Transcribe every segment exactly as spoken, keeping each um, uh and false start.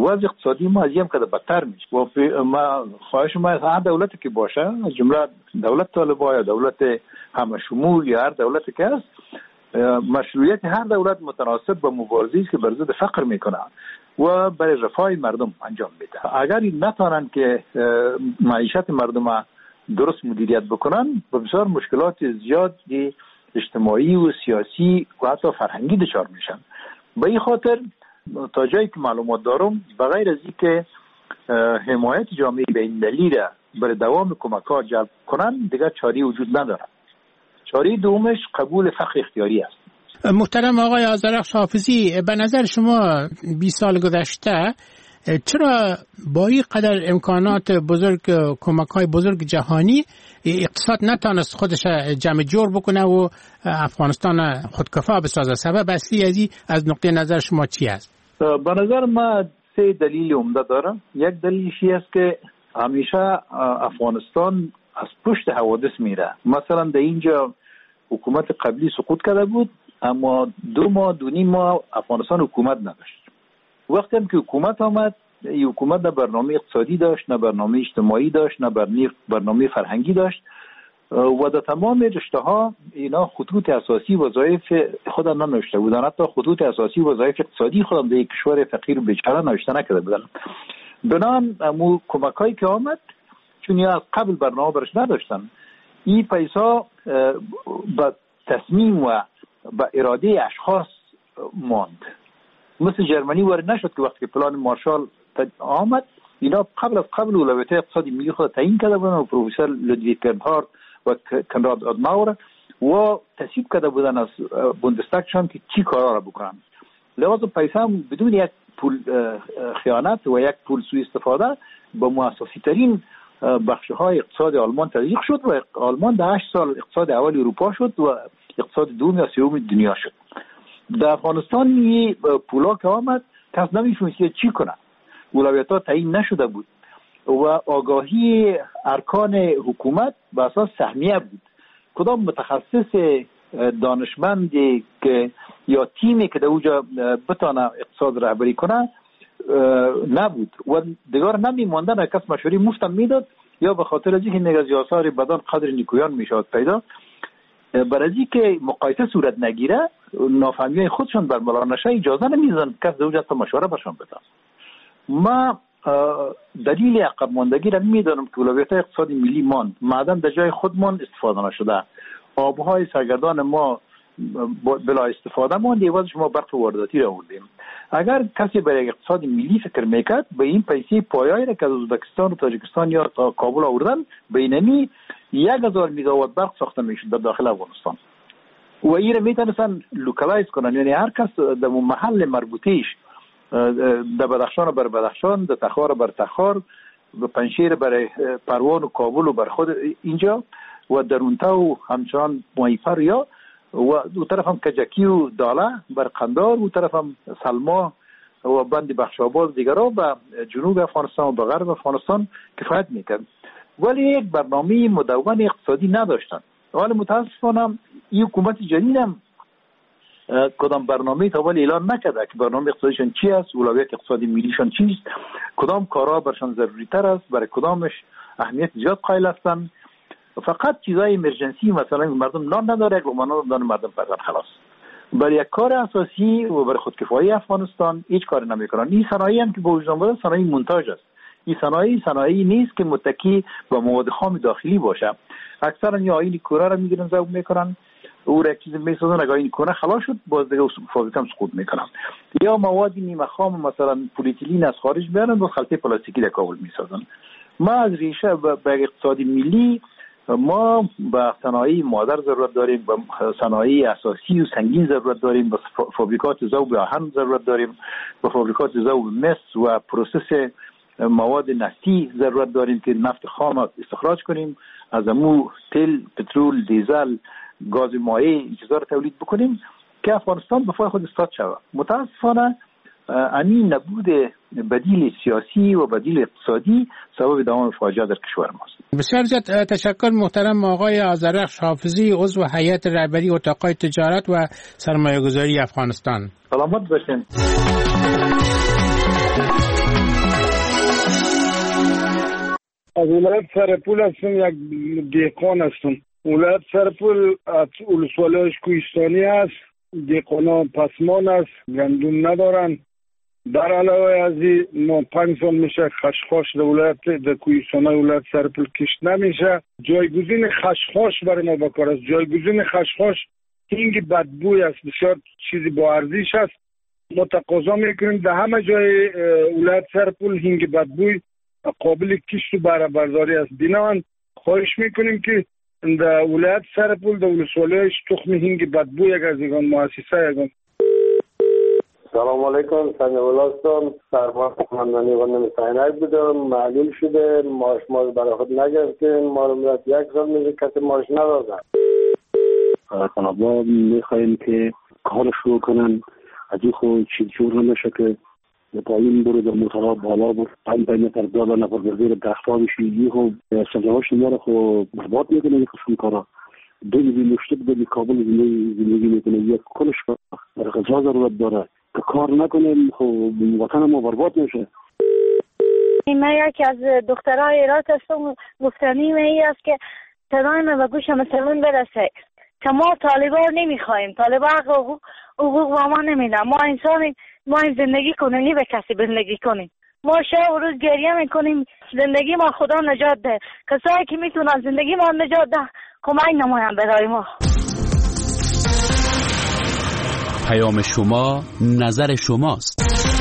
وضع اقتصادی ما از یم که بدتر میشه و ما خواهش ما هر دولتی که باشه از جمله دولت طالبان یا دولت همه شمول یا هر دولتی که است مشروعیت هر دولت متناسب با مبارزه‌ای است که بر ضد فقر میکنه و برای رفاه مردم انجام میده. اگر این نتونن که معیشت مردم درست مدیریت بکنن با بسیار مشکلات زیادی اجتماعی و سیاسی و حتی فرهنگی دچار میشن. به این خاطر تا جایی که معلومات دارم بغیر از اینکه حمایت جامعه بین‌المللی را برای دوام کمک‌ها جلب کنن دیگر چاری وجود نداره. چاره دومش قبول فقر اختیاری است. محترم آقای آذرخش حافظی، به نظر شما بیست سال گذشته چرا با این قدر امکانات بزرگ کمک‌های بزرگ جهانی اقتصاد نتونست خودش جمع جور بکنه و افغانستان خودکفا بسازه؟ سبب اصلی ازی از نقطه نظر شما چی است؟ به نظر ما سه دلیل عمده داره. یک دلیلش است که همیشه افغانستان از پشت حوادث میره. مثلا در اینجا حکومت قبلی سقوط کرده بود اما دو ماه دو نیم ماه افغانستان حکومت نداشت. وقتی هم که حکومت آمد این حکومت نه برنامه اقتصادی داشت، نه برنامه اجتماعی داشت، نه برنامه فرهنگی داشت و در تمام رشته ها اینا خطوط اساسی وظایف خود ننوشته بودن. حتی خطوط اساسی وظایف اقتصادی خودم در یک کشور فقیر بیچاره نوشته نکرده بودن. بنابراین امو کمکایی که آمد چون از قبل برنامه برش نداشتن این پیسا با تصمیم و با اراده اشخاص ماند. مثل جرمنی وارد نشد که وقتی که پلان مارشال آمد اینا قبل از قبل اولویت اقتصادی ملی خود تعیین کرده بودن و پروفسور لودویگ برنهارد و کنراد آدناور و تصویب کرده بودن از بوندستاگشان که چی کارا را بکنن. لذا پیسا هم بدون یک پول خیانت و یک پول سوء استفاده با مؤسسی ترین بخش‌های اقتصاد آلمان تزریق شد و آلمان در هشت سال اقتصاد اول اروپا شد و اقتصاد دوم یا سوم دنیا شد. در افغانستان این پولا که آمد کس نمی‌فهمید که چی کنه. اولویت‌ها تعیین نشده بود و آگاهی ارکان حکومت به اساس سهمیه بود. کدام متخصص دانشمندی که یا تیمی که در اونجا بتونه اقتصاد رهبری کنه نبود و دیگر نمی‌ماندن. کس مشوره مفتم میداد یا به خاطر از اینکه نگاز آثار بدن قدر نیکویان میشد پیدا برای اینکه مقایسه صورت نگیره نافهمیای خودشون برملا نشه اجازه نمیدن کس در اونجا مشوره برشون بده. ما دلیل عقب ماندگی را میدانم که اولویت اقتصادی ملی ماند. معدن در جای خودمان استفاده نشده. آبهای سرگردان ما بلا استفاده ماند. عوضش ما برق وارداتی را آوردیم. اگر کسی برای اقتصاد ملی فکر میکرد به این پیسه پایه‌ای را که از ازبکستان و تاجیکستان یا تا کابل آوردن بینمی یک هزار مگاوات برق ساخته میشد در داخل افغانستان و این را میتونستن لوکالایز کنن. یعنی هر کس در محل مربوطهش در بدخشان بر بدخشان، در تخار بر تخار، به پنشیر برای پروان و کابل و بر خود اینجا و درونتا و همچنان مایفر یا و دو طرف هم کجکی و داله بر قندار و طرف هم سلما و بند بخشاباد دیگرها به جنوب افغانستان و به غرب افغانستان کفایت میکرد. ولی یک برنامه مدون اقتصادی نداشتن. ولی متاسفانه این حکومت جدید هم کدام برنامه تا ولی اعلان نکرده که برنامه اقتصادیشان چی است، اولویت اقتصادی ملیشان چیست، کدام کارها برشان ضروری تر است، برای کدامش اهمیت زیاد قائل هستند. فقط چیزای امرجنسی مثلا مردم نان نداره که نان دادن مردم پردن خلاص. برای یک کار اساسی و برای خودکفایی افغانستان هیچ کار نمیکنن. این صنایعی هم که به وجود آمده صنایع مونتاژ است. این صنایع صنایعی نیست که متکی به مواد خام داخلی باشه. اکثرا یا آیین کوره را میگیرن ذوب میکنن او را یک چیز میسازن، اگه این کنه خلاص شد باز دیگه فابریکه هم سقوط میکنن. یا مواد نیمه خام مثلا پلیتیلین از خارج بیارن و خلطه پلاستیکی در کابل میسازن. ما از ریشه به اقتصاد ملی ما به صنایع مادر ضرورت داریم، به صنایع اساسی و سنگین ضرورت داریم، به فابریکات ذوب آهن ضرورت داریم، به فابریکات ذوب مس و پروسس مواد نفتی ضرورت داریم که نفت خام استخراج کنیم، از امو تل، پترول، دیزل، گاز مایع این چیزا رو تولید بکنیم که افغانستان به پای خود استاد شود. متاسفانه همین نبود بدیل سیاسی و بدیل اقتصادی سبب دوام فاجعه در کشور ماست. بسیار زیاد تشکر محترم آقای آذرخش حافظی، عضو هیئت رهبری اتاق‌های تجارت و سرمایه‌گذاری افغانستان. سلامت باشین. از ولایت سرپول هستم، یک دیقان هستم. ولایت سرپول از ولسوالی‌هاش کوهستانی است، دیقانا پسمان است، گندم ندارن. در علاوه از این ما پنج سال میشه خشخاش در ولایت در کوهستان‌های ولایت سرپول کشت نمیشه. جایگزین خشخاش برای ما بکار است. جایگزین خشخاش هنگ بدبوی است، بسیار چیزی با ارزش است. ما تقاضا میکنیم در همه جای ولایت سرپول هنگ بدبوی قابل کشت و بهره برداری است. بنابراین خواهش میکنیم که در ولایت سرپول در ولسوالی‌هاش تخم هنگ بدبوی یک از یگان مؤسسه یگان. سلام علیکم، سنگ ولاستان سرباز خواندنی و نمیتاینک بودم. معلوم شده ماش ماش برای خود نگرفتیم، ما رو میاد یک سال میشه کسی ماش ندادن. طلبا میخواییم که کار شروع کنن، از این خود چیز جور نمیشه که پایین برو در موترها بالا بود پایین پایین نفر دالا نفر بردیر دختا بشی یه خود سرجاوش ما رو خود برباد میکنه یک خشون کارا دو بی مشتب دو بی کابل زندگی میکنه یک کلش برای غذا ضرورت داره که کار نکنه خود وطن ما برباد میشه. من یکی از دخترهای ایرات هستم. گفتنی ای است که صدای من به گوش مسلمون برسه که ما طالبان نمیخوایم، طالبان حقوق حقوق با ما نمیدن. ما انسان ما زندگی کنیم، نی به کسی زندگی کنیم. ما شب و روز گریه میکنیم زندگی ما خدا نجات ده. کسایی که میتونن زندگی ما نجات ده کمک نماین برای ما. پیام شما نظر شماست.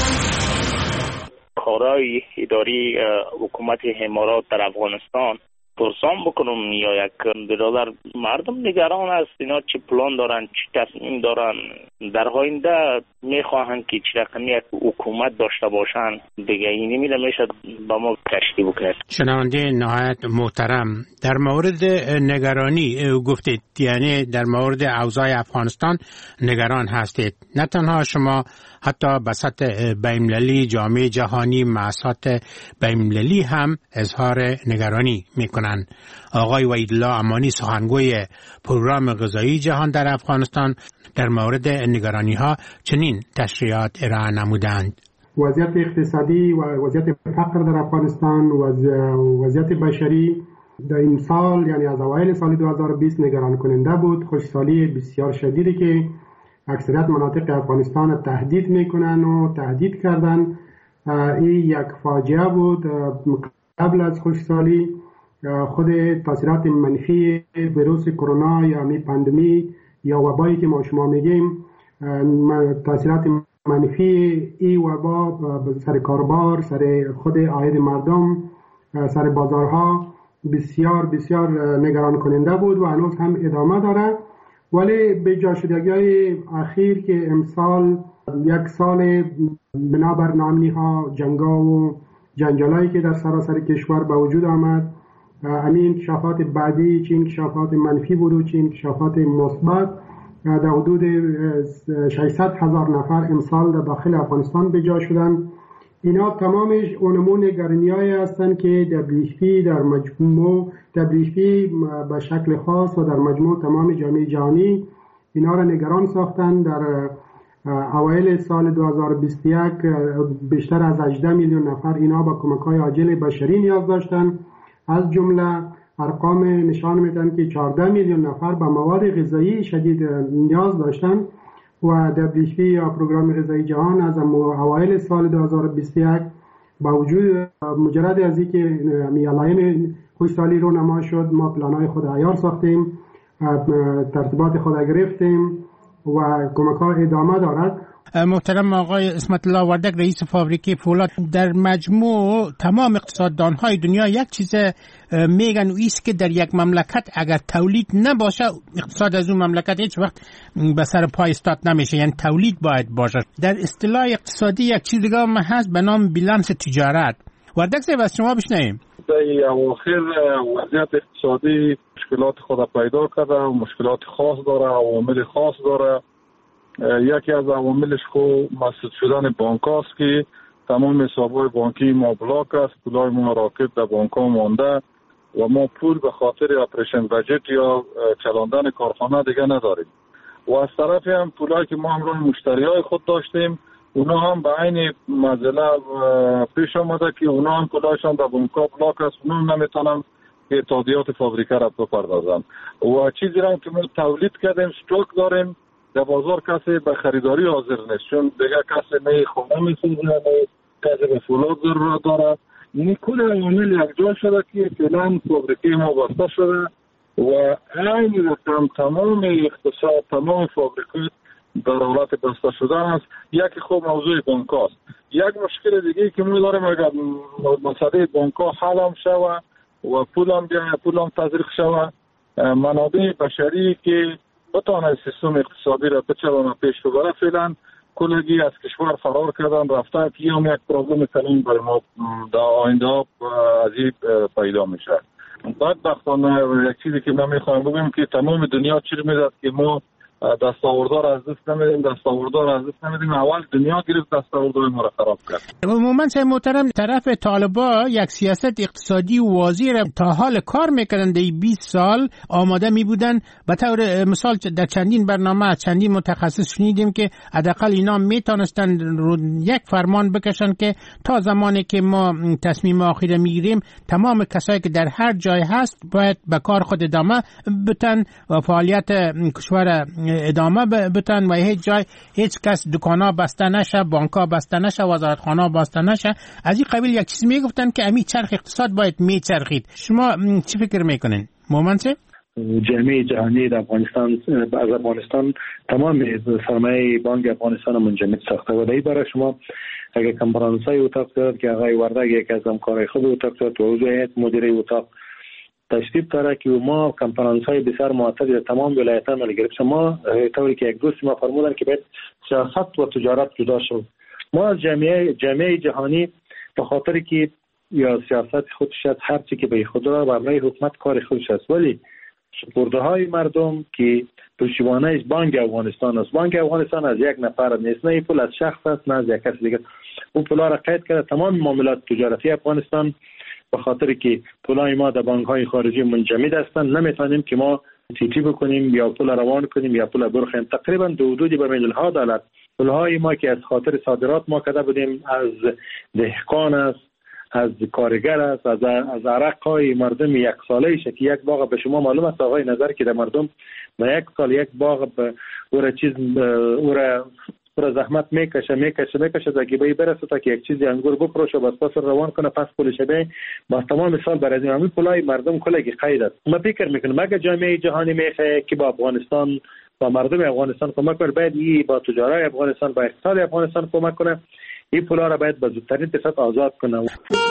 کارهای اداری حکومت امارات در افغانستان پرسان بکنم یا یک برادر مردم نگران است اینا چه پلان دارن چه تصمیم دارن در آینده میخواهند که چه رقمی یک حکومت داشته باشن دیگه اینی میره میشه با ما کشتی بکرد. شنونده نهایت محترم، در مورد نگرانی گفتید، یعنی در مورد اوضاع افغانستان نگران هستید. نه تنها شما، حتی بسط بین‌المللی، جامعه جهانی، مؤسسات بین‌المللی هم اظهار نگرانی میکنند. آقای وحیدالله امانی سخنگوی پروگرام غذایی جهان در افغانستان در مورد نگرانی ها چنین تشریحات ارائه نمودند. وضعیت اقتصادی و وضعیت فقر در افغانستان و وضعیت بشری در این سال، یعنی از اوایل سال دو هزار و بیست نگران کننده بود. خشکسالی بسیار شدیدی که اکثریت مناطق افغانستان تهدید میکنن و تهدید کردن. این یک فاجعه بود. قبل از خشکسالی خود تاثیرات منفی ویروس کرونا یا می پاندمی یا وبایی که ما شما میگیم، تاثیرات منفی این وبا سر کاربار، سر خود عاید مردم، سر بازارها بسیار بسیار نگران کننده بود و هنوز هم ادامه داره. ولی به جا شدگی‌های اخیر که امسال یک سال بنابر ناامنی‌ها، جنگ‌ها و جنجالایی که در سراسر کشور به وجود آمد، همین انکشافات بعدی چه انکشافات منفی بود و چه انکشافات مثبت، در حدود ششصد هزار نفر امسال در داخل افغانستان به جا شدن. اینا تمامش اونمون نگرانی‌هایی هستند که دبلیو اچ پی در مجموع دبلیو اچ پی به شکل خاص و در مجموع تمام جامعه جهانی اینا را نگران ساختن. در اوایل سال دو هزار و بیست و یک بیشتر از هجده میلیون نفر اینا با کمک‌های عاجل بشری نیاز داشتن. از جمله ارقام نشان میدن که چهارده میلیون نفر به مواد غذایی شدید نیاز داشتن و دبلیو اچ پی یا پروگرام غذایی جهان از اوایل سال دو هزار و بیست و یک با وجود مجرد از اینکه علائم خشکسالی رو نما شد، ما پلان‌های خود عیار ساختیم، ترتیبات خود گرفتیم و کمک‌ها ادامه دارد. محترم آقای اسمت الله وردک، رئیس فابریکه فولاد، در مجموع تمام اقتصاددان‌های دنیا یک چیز میگن و ایست که در یک مملکت اگر تولید نباشه اقتصاد از اون مملکت هیچ وقت به سر پای استاد نمیشه، یعنی تولید باید باشه. در اصطلاح اقتصادی یک چیز دیگه هم هست به نام بیلانس تجارت. وردک صاحب از شما بشنویم. در اواخر وضعیت اقتصادی مشکلات خود پیدا کرده، مشکلات خاص داره، عوامل خاص داره. یکی از عواملش خو مسدود شدن بانک هاست که تمام حساب‌های بانکی ما بلاک است، پولای ما راکد در بانک ها مانده و ما پول به خاطر اپریشن بجت یا چلاندن کارخانه دیگه نداریم. و از طرفی هم پولایی که ما همراه مشتری های خود داشتیم اونا هم به عین مزله پیش آمده که اونا هم پولایشان در بانک‌ها بلاک است، اونا هم نمیتونن که تادیات فابریکه را بپردازن و چیزی را که ما تولید کردیم استوک داریم در بازار کسی به خریداری حاضر نیست، چون دیگه کسی نه خونه میسوزه نه کسی به فولاد ضرورت داره. یعنی کل عوامل یک جا شده که فعلا فابریکه ما بسته شده و عین رقم تمام اقتصاد تمام فابریکات در حالت بسته شدن است. یکی خوب موضوع بانک است. یک مشکل دیگه که ما داریم اگر مسئله بانک ها حل هم شود و پول هم بیا پول هم تزریق شود، منابع بشری که بتانه سیستم اقتصادی را بچرانه پیش ببره، فعلا کلگی از کشور فرار کردن رفتن که هم یک پرابلم کلان برای ما در آینده از این پیدا میشه. بدبختانه یک چیزی که من میخوایم بگم که تمام دنیا چی میداد که ما دستاوردار از دست نمیدیم دستاوردار از دست نمیدیم اول دنیا گرفت دستاوردار ما را خراب کرد. عموما سه محترم طرف طالبا یک سیاست اقتصادی واضح را تا حال کار میکردن در بیست سال آماده میبودن. به طور مثال در چندین برنامه از چندین متخصص شنیدیم که حداقل اینا میتونستن رو یک فرمان بکشن که تا زمانی که ما تصمیم آخر میگیریم تمام کسایی که در هر جای هست باید به کار خود ادامه بتن و فعالیت کشور ادامه بتن و هیچ جای هیچ کس دکانا بسته نشه، بانکا بسته نشه، وزارتخانه بسته نشه. از این قبیل یک چیز میگفتن که امی چرخ اقتصاد باید میچرخید. شما چی فکر میکنین؟ مومن چه؟ جامعه جهانی در افغانستان از افغانستان تمام سرمایه بانک افغانستان منجمد ساخته و دایی برای شما اگر کنفرانس‌های اتاق دارد که آقای وردگ یک از همکارای خود اتاق دارد و عضو هیئت مدیره اتاق تشریف داره که ما کنفرانس‌های بسیار معتدل در تمام ولایت‌ها عمل گرفت. ما طوری که یک دوست ما فرمودن که باید سیاست و تجارت جدا شد. ما از جامعه جامعه جهانی به خاطر که یا سیاست خودش است هر چی که به خود را برای حکومت کار خودش است، ولی سپرده‌های مردم که پشتیبانیش بانک افغانستان است. بانک افغانستان از یک نفر نیست، نه پول از شخص است نه از یک کس دیگر. اون پولا را قید کرده تمام معاملات تجارتی افغانستان به خاطر که پولای ما در بانک‌های خارجی منجمد هستند نمیتونیم که ما تیتی بکنیم یا پول روان کنیم یا پول برخیم. تقریبا دو حدودی به میلیون ها دلار پولهای ما که از خاطر صادرات ما کرده بودیم از دهقان است، از کارگر است، از از عرق‌های مردم یک ساله شه که یک باغ به شما معلوم است آقای نظر که در مردم به یک سال یک باغ به اون چیز اون پر زحمت میکشه میکشه میکشه تا که به برسه تا که یک چیزی انگور بفروشه بس پس روان کنه پس پولش به با تمام سال برای همین پولای مردم کلگی قید است. ما فکر میکنم اگه جامعه جهانی میخواد که با افغانستان با مردم افغانستان کمک کنه باید ای با تجارت افغانستان با اقتصاد افغانستان کمک کنه. این پولا را باید به زودترین فرصت آزاد کنه.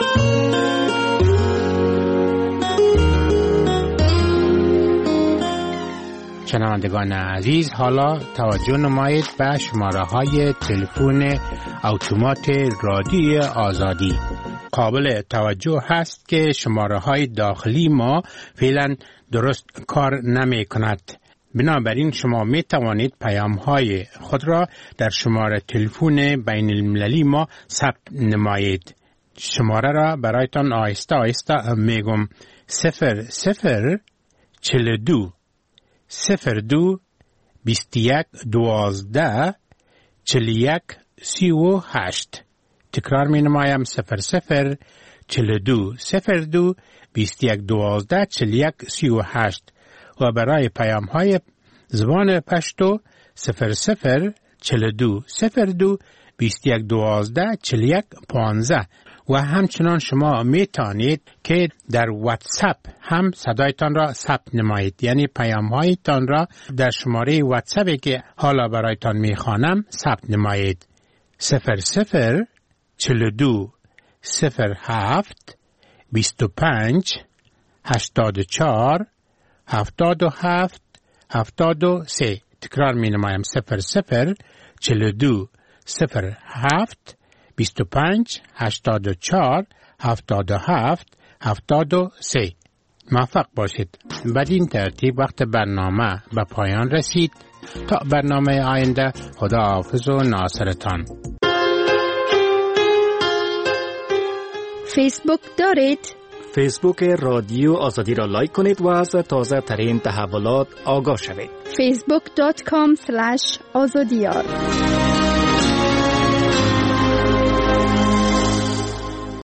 شنوندگان عزیز، حالا توجه نمایید به شماره های تلفن اتومات رادیو آزادی. قابل توجه هست که شماره های داخلی ما فعلا درست کار نمی کند. بنابراین شما می توانید پیام های خود را در شماره تلفن بین المللی ما ثبت نمایید. شماره را برایتان آهسته آهسته میگم: صفر صفر چل دو صفر دو بیست یک دوازده چل یک سی و هشت. تکرار می نمایم: صفر صفر چل دو صفر دو بیست یک دوازده چل یک سی و هشت. و برای پیام های زبان پشتو صفر صفر چل دو صفر دو بیست یک دوازده چل یک پانزده. و همچنان شما می توانید که در واتساپ هم صدایتان را ثبت نمایید، یعنی پیام هایتان را در شماره واتساپی که حالا برایتان می خوانم ثبت نمایید: صفر صفر چل دو صفر هفت بیست و پنج هشتاد و چهار هفتاد و هفت هفتاد و سه. تکرار می نمایم: صفر صفر چل دو صفر هفت بیست و پنج هشتاد و چهار هفتاد و هفت هفتاد و سه. موفق باشید. بدین ترتیب وقت برنامه به پایان رسید. تا برنامه آینده، خدا حافظ و ناصرتان. فیسبوک دارید؟ فیسبوک رادیو آزادی را لایک کنید و از تازه ترین تحولات آگاه شوید. فیسبوک دات کام اسلش آزادیار